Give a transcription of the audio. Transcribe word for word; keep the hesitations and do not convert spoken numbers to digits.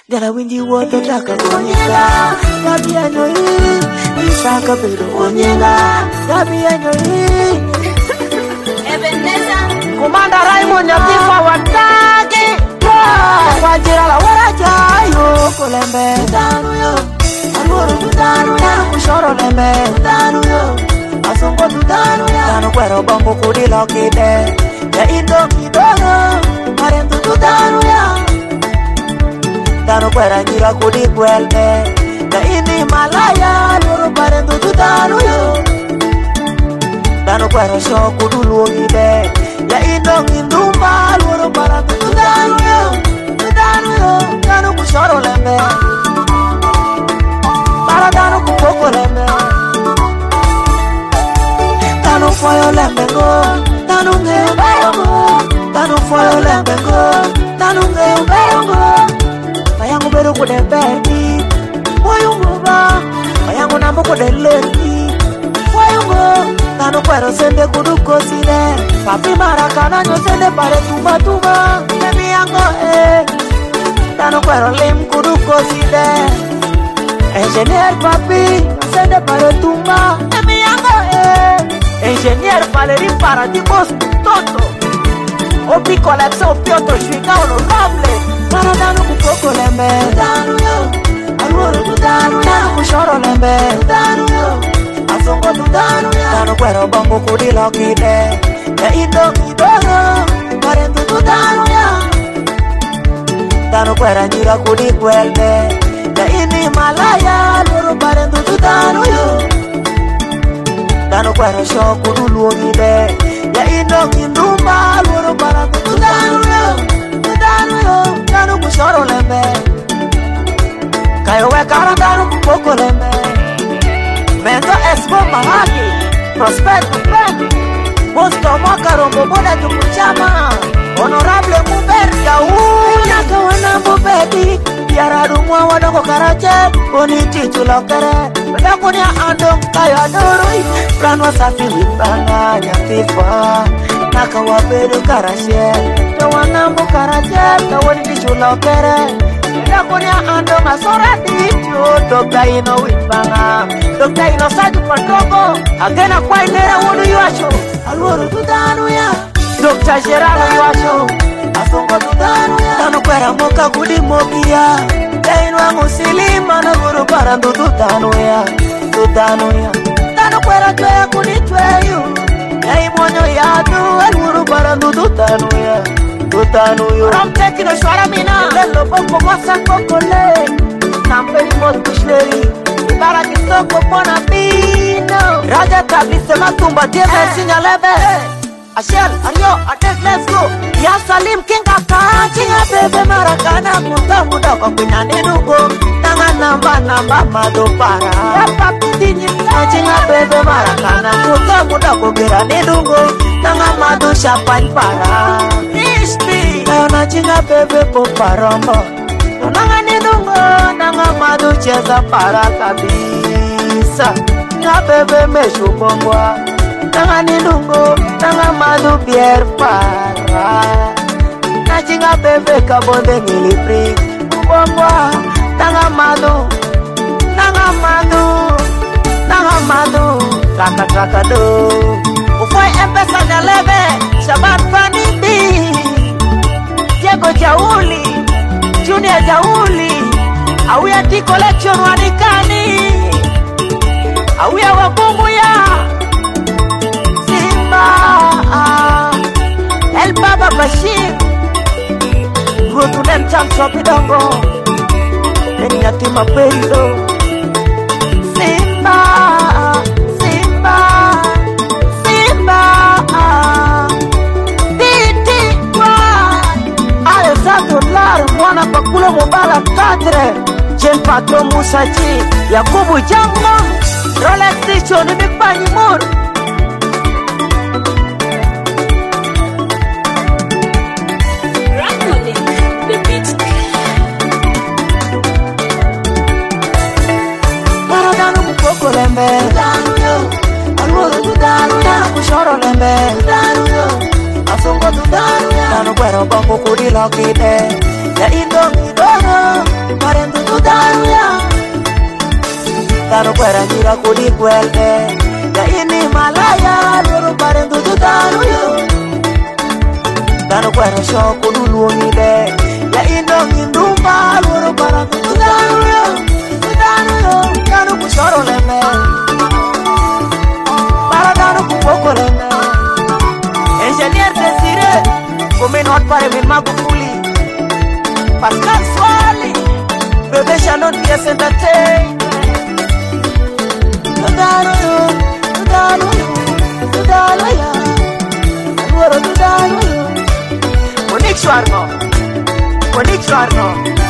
Dala winji woto taka konyega Gabi enyo hii Isaka pedo konyega Gabi enyo hii Ebeneza Kumanda Raymond ya tifa wataki Kwa jira la waraja yo Kolembe Tutanu yo Alworo tutanu ya Kushoro lembe Tutanu yo Asongo tutanu ya Tanu kwero bongo kudilo kide Ya indo kidogo Marentu tutanu ya Tanu kwera njira kudi kwelbe Na ini malaya Loro parentu tutanu yo Tanu kwera sho kudulu ngide Ya indo ngindumba Loro parentu tutanu yo Tutanu yo Tanu kushoro lembe Para tanu kupoko lembe Tanu foyo lembe go Tanu ngeo bayo go Tanu foyo lembe go Tanu ngeo bayo go Mayangu beru kude bedi Moyungu ba Mayangu nambu kude leti Moyungu Tanu kwero sende kuduko sile Papi marakana nyo sende pare tuba tuba Nemi yango eh Tanu kwero lim kuduko sile Engineer papi Sende pare tumba Nemi yango eh Engineer Valeri Paradigos Toto Opi colapsa opioto Shwika honorable Para danu kupoko lembe Tutanu yo Alworo tutanu ya Kushoro lembe Tutanu yo Asongo tutanu ya Tanu kwero bongo kudilo kide Ya indo kidogo Parentu tutanu ya Tanu kwera njira kudi kwelbe Ya ini malaya Loro parentu tutanu yo Tanu kwero sho kudulu ngide Ya indo kindumba Loro parentu tutanu yo Tutanu yo Tanu kushoro lembe Kayo we kara tanu kupoko lembe Mendo espo mahaki Prospect kupendi Bosto mwaka rombo boda tukuchama Honorable Muberga Unyaka wana mbubedi Yaradu mwa wadoko karache Boniti tulokere Bedakuni ya andong kayo adorui Pranwa safi wibanga nyatifa Naka wabedu karashe Tawana mbu karache Tawani tichulokere Bedakuni ya andong asora ditio Dokta ino wibanga Dokta ino saju patroko Agena kwa inera wunu yuasho Alworo tutanu ya Dokta Gerardo yuasho Asongo tutanu ya Tanu kwera moka kudi mokia Dainu wa musilima na guru parandu tutanu ya Tutanu ya Tanu kwera kwea kudi tweyu Yai monyo ya tu Alworo parandu tutanu ya Tutanu yo Ramteki no shwara mina Lelo bongo mwasa kokole Nampeli mot kushleri Ibara kitoko pona bino Raja tabise matumba Dieze sinyalebe Ashel, Aryo, Adek, let's go. Ya Salim, King Kaka, Chinga bebe marakana, muda muda kwa kwina nenugo. Nanga namba namba mado para. Ya papi dinyi, Chinga bebe marakana, muda muda kwa kwina nenugo. Nanga mado champagne para. Crispy, na chinga bebe poparombo. Nanga nenugo, nanga mado cheza para kabisa. Nga bebe meshu bongwa. Nanga nilungo, nanga madu bier para Na chinga bebe kabonde ngilipri Mbongwa, nanga madu Nanga madu Nanga madu Kaka kaka do Ufoy empesa nyalebe Shaban Fanidi Diego Jauli Junior Jauli Awia di collection wanikani Awia wakungu ya El Baba Bashir Rutu nem cham chopi dongo Eni yatima pendo Simba Simba Simba Titi Alessandro Lar Mwana Pakulo Mobala Katre Jen Patro Musaji Yakubu Jamma Rolex Ticho Nimipanyi Muru Lembe Tutanu yo Alworo tutanu ya Kushoro lembe Tutanu yo Asongo tutanu ya Tanu kwero bongo kudilo kide Ya indo kidogo Dano kwera nyira kodi kwelde ya ini malaya loro parendu tutanu yo. Dano kwera shoko nuluongi de ya ino ngindumba loro parendu tutanu yo. Tutanu yo dano kushoro leme para dano kupoko leme. Engineer Desire come not pare min Magufuli Pascal Swali Bebe Shannon yes entertain. Tudano yo, tudano yo, tudano ya, Nuoro tudano yo. Monique Schwarno, Monique Schwarno.